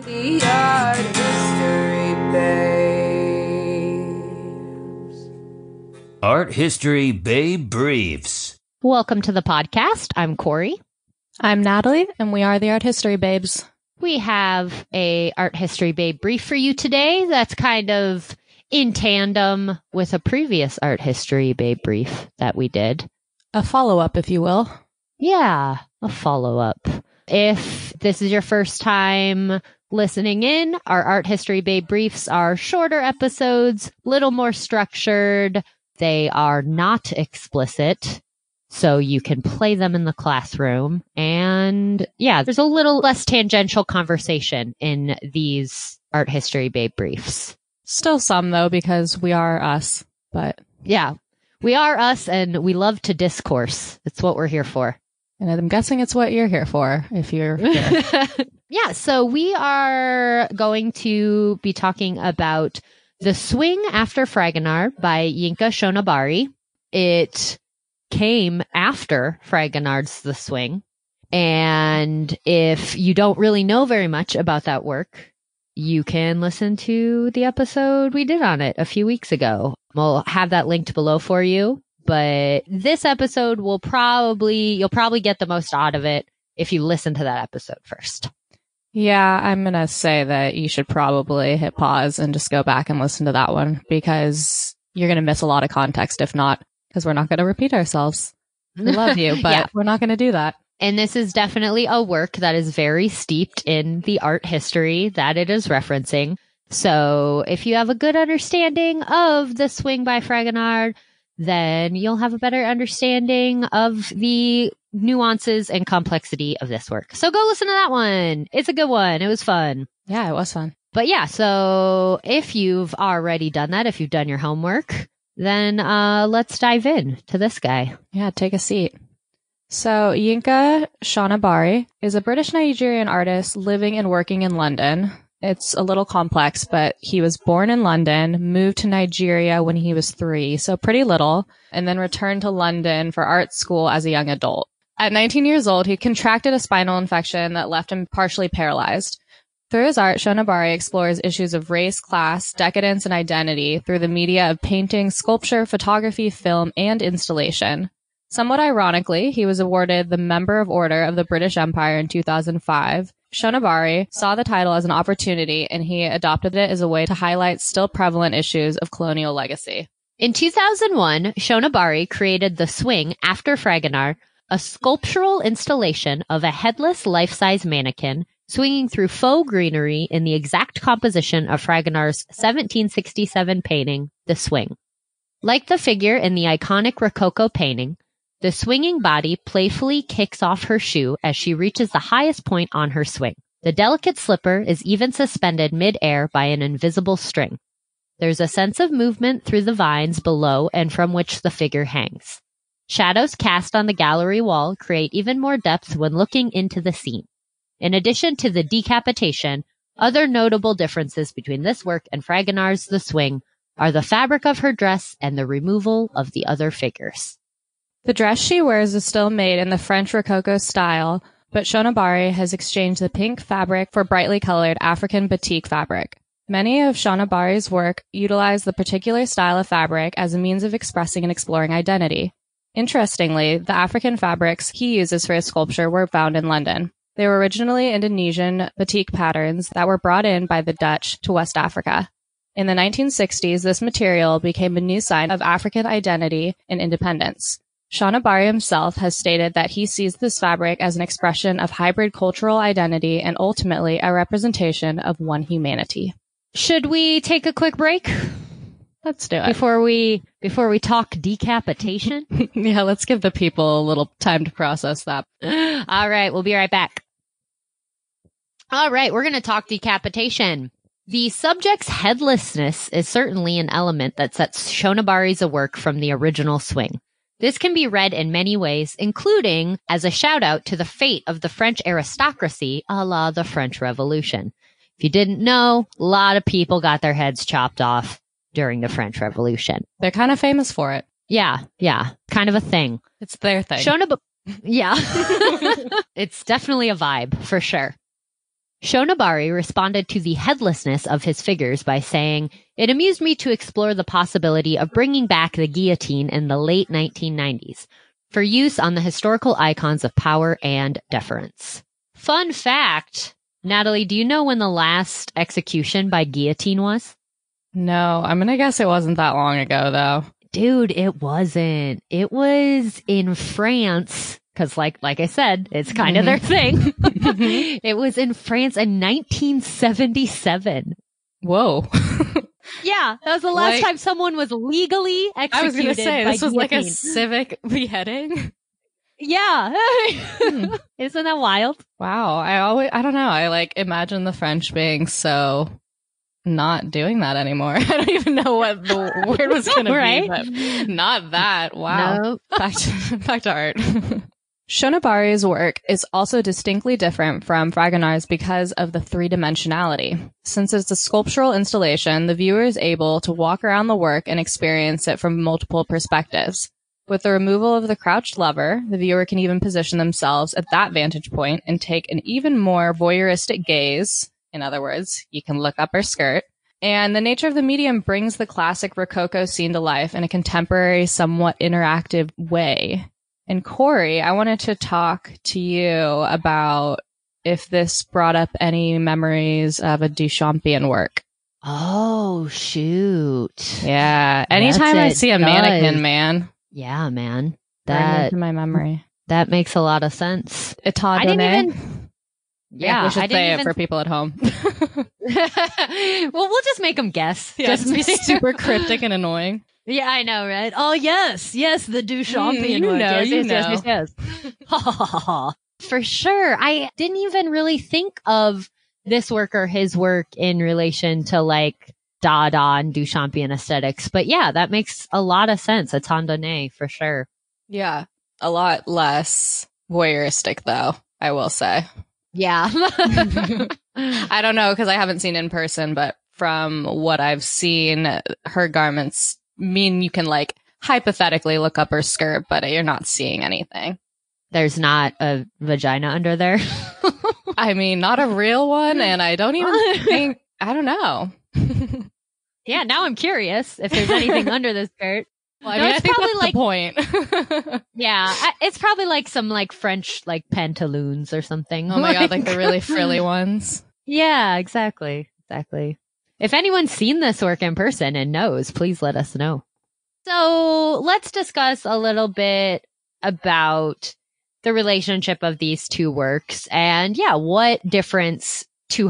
The Art History Babes. Art History Babe Briefs. Welcome to the podcast. I'm Corey. I'm Natalie, and we are the Art History Babes. We have a Art History Babe brief for you today that's kind of in tandem with a previous Art History Babe brief that we did. A follow-up, if you will. Yeah, a follow-up. If this is your first time listening in, our Art History Babe briefs are shorter episodes, little more structured. They are not explicit, so you can play them in the classroom. And yeah, there's a little less tangential conversation in these Art History Babe briefs. Still some, though, because we are us, but... Yeah, we are us, and we love to discourse. It's what we're here for. And I'm guessing it's what you're here for, if you're here. Yeah, so we are going to be talking about The Swing After Fragonard by Yinka Shonibari. It came after Fragonard's The Swing. And if you don't really know very much about that work, you can listen to the episode we did on it a few weeks ago. We'll have that linked below for you. But this episode you'll probably get the most out of it if you listen to that episode first. Yeah, I'm going to say that you should probably hit pause and just go back and listen to that one, because you're going to miss a lot of context if not, because we're not going to repeat ourselves. We love you, but Yeah. We're not going to do that. And this is definitely a work that is very steeped in the art history that it is referencing. So if you have a good understanding of The Swing by Fragonard, then you'll have a better understanding of the nuances and complexity of this work. So go listen to that one. It's a good one. It was fun. Yeah, it was fun. But yeah, so if you've already done that, if you've done your homework, then let's dive in to this guy. Yeah, take a seat. So Yinka Shonibari is a British Nigerian artist living and working in London. It's a little complex, but he was born in London, moved to Nigeria when he was 3, so pretty little, and then returned to London for art school as a young adult. At 19 years old, he contracted a spinal infection that left him partially paralyzed. Through his art, Shonibari explores issues of race, class, decadence, and identity through the media of painting, sculpture, photography, film, and installation. Somewhat ironically, he was awarded the Member of Order of the British Empire in 2005. Shonibari saw the title as an opportunity, and he adopted it as a way to highlight still prevalent issues of colonial legacy. In 2001, Shonibari created The Swing After Fragonard, a sculptural installation of a headless life-size mannequin swinging through faux greenery in the exact composition of Fragonard's 1767 painting, The Swing. Like the figure in the iconic Rococo painting, the swinging body playfully kicks off her shoe as she reaches the highest point on her swing. The delicate slipper is even suspended mid-air by an invisible string. There's a sense of movement through the vines below and from which the figure hangs. Shadows cast on the gallery wall create even more depth when looking into the scene. In addition to the decapitation, other notable differences between this work and Fragonard's The Swing are the fabric of her dress and the removal of the other figures. The dress she wears is still made in the French Rococo style, but Shonibari has exchanged the pink fabric for brightly colored African batik fabric. Many of Shonibari's work utilize the particular style of fabric as a means of expressing and exploring identity. Interestingly, the African fabrics he uses for his sculpture were found in London. They were originally Indonesian batik patterns that were brought in by the Dutch to West Africa. In the 1960s, this material became a new sign of African identity and independence. Shonibari himself has stated that he sees this fabric as an expression of hybrid cultural identity and ultimately a representation of one humanity. Should we take a quick break Let's do it. before we talk decapitation? Yeah, let's give the people a little time to process that. All right, we'll be right back. All right, we're going to talk decapitation. The subject's headlessness is certainly an element that sets Shonibari's work from the original Swing. This can be read in many ways, including as a shout out to the fate of the French aristocracy, a la the French Revolution. If you didn't know, a lot of people got their heads chopped off during the French Revolution. They're kind of famous for it. Yeah, kind of a thing. It's their thing. Yeah. It's definitely a vibe, for sure. Shonabari responded to the headlessness of his figures by saying, "It amused me to explore the possibility of bringing back the guillotine in the late 1990s for use on the historical icons of power and deference." Fun fact, Natalie, do you know when the last execution by guillotine was? No, I'm going to guess it wasn't that long ago, though. Dude, it wasn't. It was in France, because like I said, it's kind of their thing. It was in France in 1977. Whoa. Yeah, that was the last time someone was legally executed. I was going to say, this was like a guillotine. civic beheading. Yeah. Isn't that wild? Wow. I don't know. I like imagine the French being so not doing that anymore. I don't even know what the word was going to be, but not that. Wow. Nope. Back to art. Shonabari's work is also distinctly different from Fragonard's because of the three-dimensionality. Since it's a sculptural installation, the viewer is able to walk around the work and experience it from multiple perspectives. With the removal of the crouched lever, the viewer can even position themselves at that vantage point and take an even more voyeuristic gaze. In other words, you can look up her skirt. And the nature of the medium brings the classic Rococo scene to life in a contemporary, somewhat interactive way. And Corey, I wanted to talk to you about if this brought up any memories of a Duchampian work. Oh, shoot. Yeah. Anytime I see a mannequin, man. Yeah, man. Bring it to my memory. That makes a lot of sense. I didn't even... Yeah, we should I didn't say even... it for people at home. Well, we'll just make them guess. Yeah, just be super cryptic and annoying. Yeah, I know, right? Oh, yes, the Duchampian one. Yes. For sure. I didn't even really think of this work or his work in relation to like Dada and Duchampian aesthetics. But yeah, that makes a lot of sense. It's Tandonnet for sure. Yeah. A lot less voyeuristic, though, I will say. Yeah. I don't know because I haven't seen in person, but from what I've seen, her garments mean you can like hypothetically look up her skirt, but you're not seeing anything. There's not a vagina under there. I mean, not a real one. And I don't even think, I don't know. Yeah. Now I'm curious if there's anything under the skirt. Well, I think that's like, the point. Yeah. It's probably like some like French like pantaloons or something. Oh my God. Like the really frilly ones. Yeah, exactly. If anyone's seen this work in person and knows, please let us know. So let's discuss a little bit about the relationship of these two works and what difference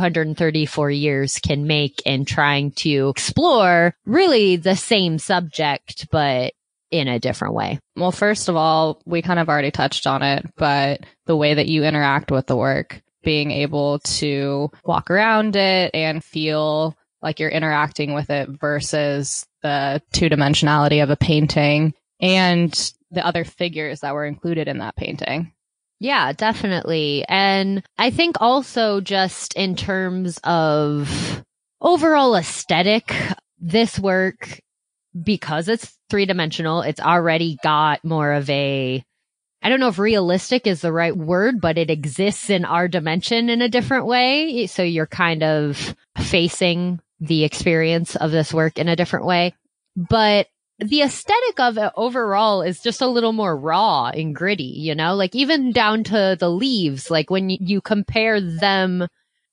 234 years can make in trying to explore really the same subject, but in a different way. Well, first of all, we kind of already touched on it, but the way that you interact with the work, being able to walk around it and feel like you're interacting with it versus the two-dimensionality of a painting and the other figures that were included in that painting. Yeah, definitely. And I think also just in terms of overall aesthetic, this work, because it's three-dimensional, it's already got more of a, I don't know if realistic is the right word, but it exists in our dimension in a different way. So you're kind of facing the experience of this work in a different way. But the aesthetic of it overall is just a little more raw and gritty, you know, like even down to the leaves, like when you compare them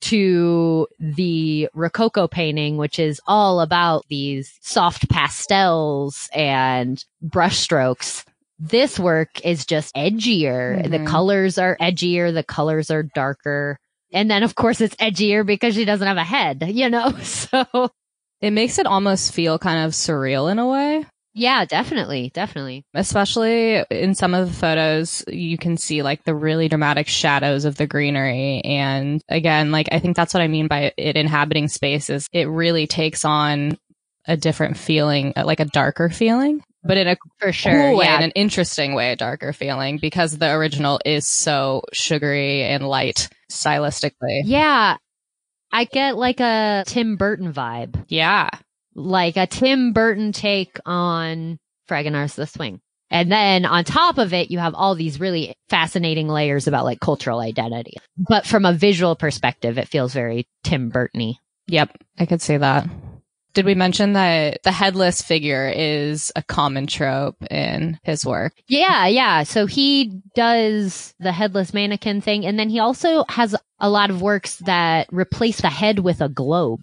to the Rococo painting, which is all about these soft pastels and brushstrokes. This work is just edgier. Mm-hmm. The colors are edgier. The colors are darker. And then, of course, it's edgier because she doesn't have a head, you know, so it makes it almost feel kind of surreal in a way. Yeah, definitely. Especially in some of the photos, you can see like the really dramatic shadows of the greenery. And again, like I think that's what I mean by it inhabiting spaces. It really takes on a different feeling, like a darker feeling, but in a for sure cool way, in an interesting way, a darker feeling because the original is so sugary and light stylistically. Yeah, I get like a Tim Burton vibe. Yeah. Like a Tim Burton take on Fragonard's The Swing. And then on top of it, you have all these really fascinating layers about like cultural identity. But from a visual perspective, it feels very Tim Burton-y. Yep, I could see that. Did we mention that the headless figure is a common trope in his work? Yeah. So he does the headless mannequin thing. And then he also has a lot of works that replace the head with a globe.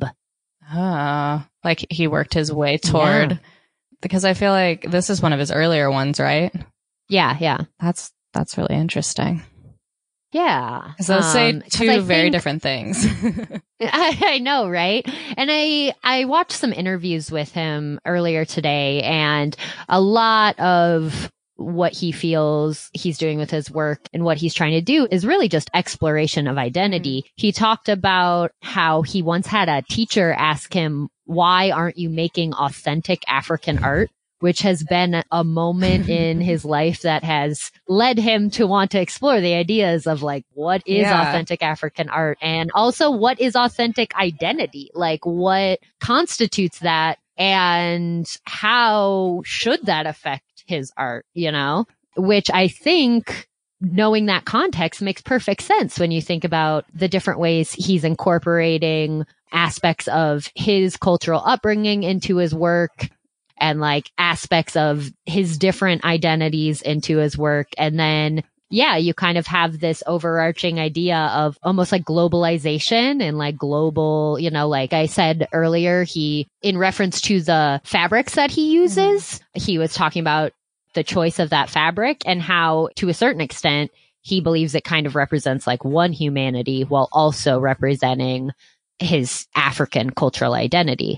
Like he worked his way toward... Yeah. Because I feel like this is one of his earlier ones, right? Yeah. That's really interesting. Yeah. Because those say two very different things. I know, right? And I watched some interviews with him earlier today, and a lot of what he feels he's doing with his work and what he's trying to do is really just exploration of identity. He talked about how he once had a teacher ask him, why aren't you making authentic African art? Which has been a moment in his life that has led him to want to explore the ideas of like, what is authentic African art? And also what is authentic identity? Like what constitutes that and how should that affect his art, you know, which I think knowing that context makes perfect sense when you think about the different ways he's incorporating aspects of his cultural upbringing into his work and like aspects of his different identities into his work. And then, yeah, you kind of have this overarching idea of almost like globalization and like global, you know, like I said earlier, in reference to the fabrics that he uses, he was talking about the choice of that fabric and how to a certain extent, he believes it kind of represents like one humanity while also representing his African cultural identity.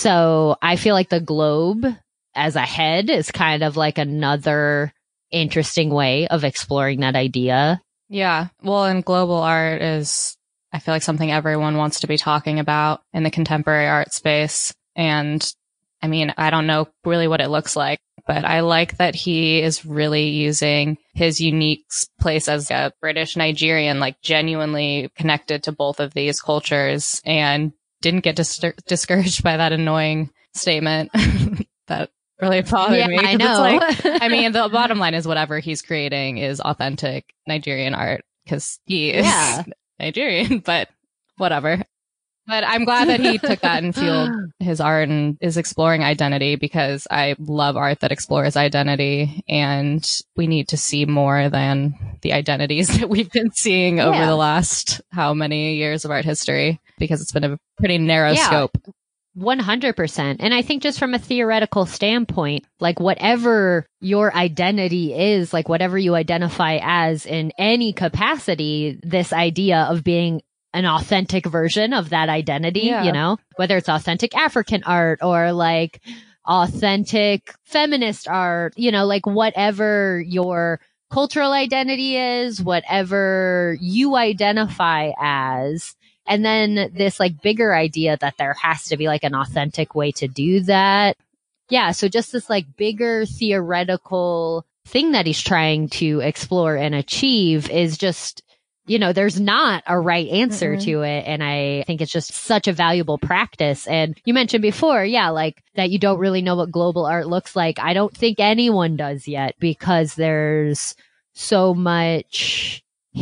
So I feel like the globe as a head is kind of like another interesting way of exploring that idea. Yeah. Well, and global art is, I feel like something everyone wants to be talking about in the contemporary art space. And I mean, I don't know really what it looks like, but I like that he is really using his unique place as a British Nigerian, like genuinely connected to both of these cultures and didn't get discouraged by that annoying statement that really bothered me. I know. It's like, I mean, the bottom line is whatever he's creating is authentic Nigerian art because he is Nigerian, but whatever. But I'm glad that he took that and fueled his art and is exploring identity because I love art that explores identity and we need to see more than the identities that we've been seeing over the last how many years of art history because it's been a pretty narrow scope. 100%. And I think just from a theoretical standpoint, like whatever your identity is, like whatever you identify as in any capacity, this idea of being an authentic version of that identity, you know, whether it's authentic African art or like authentic feminist art, you know, like whatever your cultural identity is, whatever you identify as. And then this like bigger idea that there has to be like an authentic way to do that. Yeah. So just this like bigger theoretical thing that he's trying to explore and achieve is just, you know, there's not a right answer to it. And I think it's just such a valuable practice. And you mentioned before, like that you don't really know what global art looks like. I don't think anyone does yet because there's so much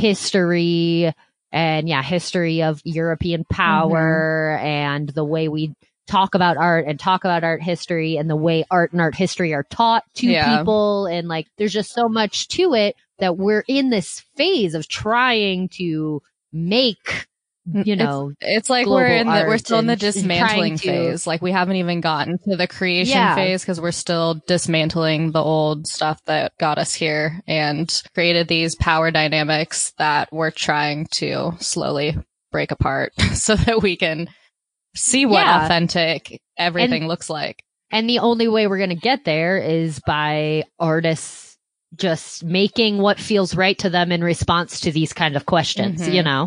history and history of European power and the way we talk about art and talk about art history and the way art and art history are taught to people. And like, there's just so much to it that we're in this phase of trying to make, you know, it's like we're still in the dismantling phase. Like we haven't even gotten to the creation phase because we're still dismantling the old stuff that got us here and created these power dynamics that we're trying to slowly break apart so that we can see what authentic everything looks like. And the only way we're going to get there is by artists just making what feels right to them in response to these kind of questions, you know?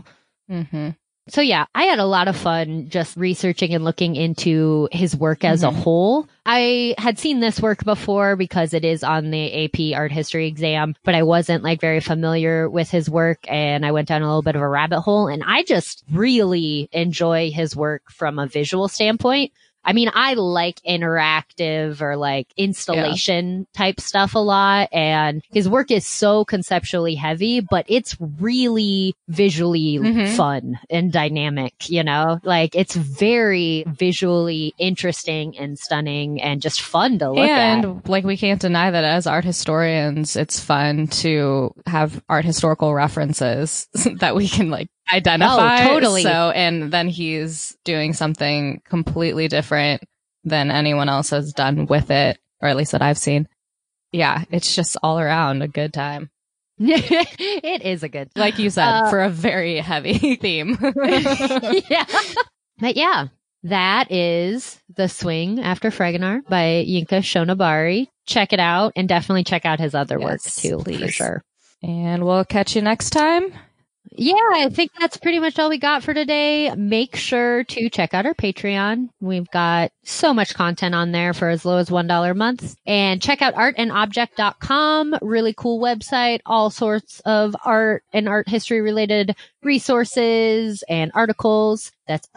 So I had a lot of fun just researching and looking into his work as a whole. I had seen this work before because it is on the AP art history exam, but I wasn't like very familiar with his work and I went down a little bit of a rabbit hole and I just really enjoy his work from a visual standpoint. I mean, I like interactive or like installation type stuff a lot. And his work is so conceptually heavy, but it's really visually fun and dynamic, you know, like it's very visually interesting and stunning and just fun to look at. And like, we can't deny that as art historians, it's fun to have art historical references that we can like identify. Oh, totally. So, and then he's doing something completely different than anyone else has done with it, or at least that I've seen. Yeah, it's just all around a good time. It is a good time. Like you said, for a very heavy theme. Yeah. But yeah, that is The Swing After Fragonard by Yinka Shonibari. Check it out and definitely check out his other work too, please. for sure. And we'll catch you next time. Yeah, I think that's pretty much all we got for today. Make sure to check out our Patreon. We've got so much content on there for as low as $1 a month. And check out artandobject.com. Really cool website. All sorts of art and art history related resources and articles. That's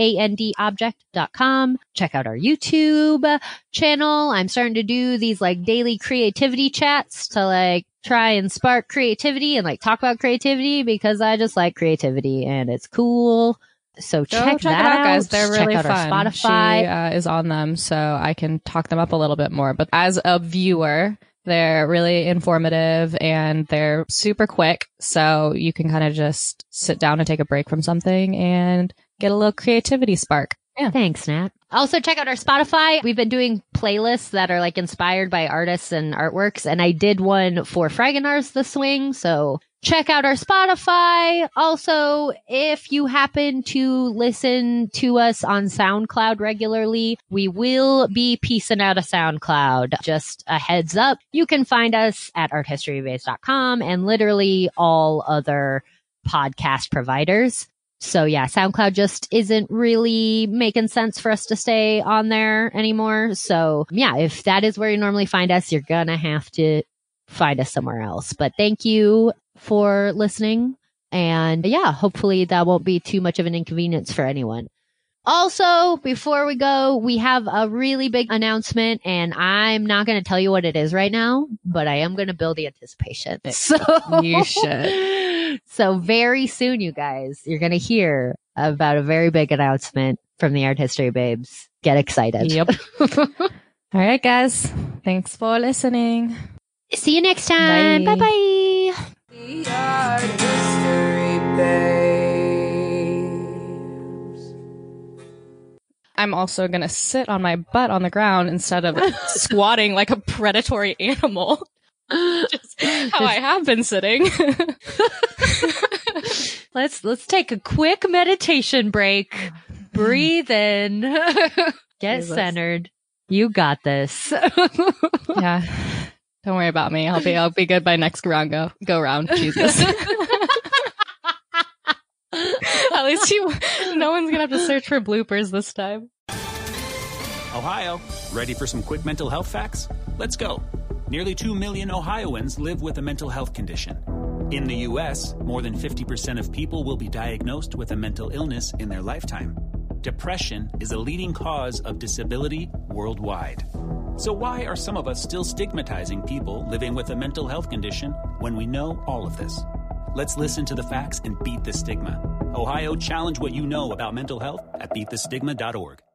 artandobject.com. Check out our YouTube channel. I'm starting to do these like daily creativity chats to like try and spark creativity and like talk about creativity because I just like creativity and it's cool. So check that it out, guys. They're really check out fun. our Spotify. She is on them, so I can talk them up a little bit more. But as a viewer, they're really informative and they're super quick. So you can kind of just sit down and take a break from something and get a little creativity spark. Yeah. Thanks, Nat. Also, check out our Spotify. We've been doing playlists that are like inspired by artists and artworks. And I did one for Fragonard's The Swing. So check out our Spotify. Also, if you happen to listen to us on SoundCloud regularly, we will be piecing out a SoundCloud. Just a heads up. You can find us at arthistorybase.com and literally all other podcast providers. So yeah, SoundCloud just isn't really making sense for us to stay on there anymore. So yeah, if that is where you normally find us, you're gonna have to find us somewhere else. But thank you for listening. And yeah, hopefully that won't be too much of an inconvenience for anyone. Also, before we go, we have a really big announcement and I'm not going to tell you what it is right now, but I am going to build the anticipation. So You should. So very soon, you guys, you're going to hear about a very big announcement from the Art History Babes. Get excited. Yep. All right, guys. Thanks for listening. See you next time. Bye. Bye-bye. The Art History Babes. I'm also going to sit on my butt on the ground instead of squatting like a predatory animal. Just how I have been sitting. Let's take a quick meditation break. Breathe in. Get centered. You got this. Yeah. Don't worry about me. I'll be good by next round go round. Jesus. At least no one's gonna have to search for bloopers this time. Ohio, ready for some quick mental health facts? Let's go. Nearly 2 million Ohioans live with a mental health condition. In the U.S., more than 50% of people will be diagnosed with a mental illness in their lifetime. Depression is a leading cause of disability worldwide. So why are some of us still stigmatizing people living with a mental health condition when we know all of this? Let's listen to the facts and beat the stigma. Ohio, challenge what you know about mental health at beatthestigma.org.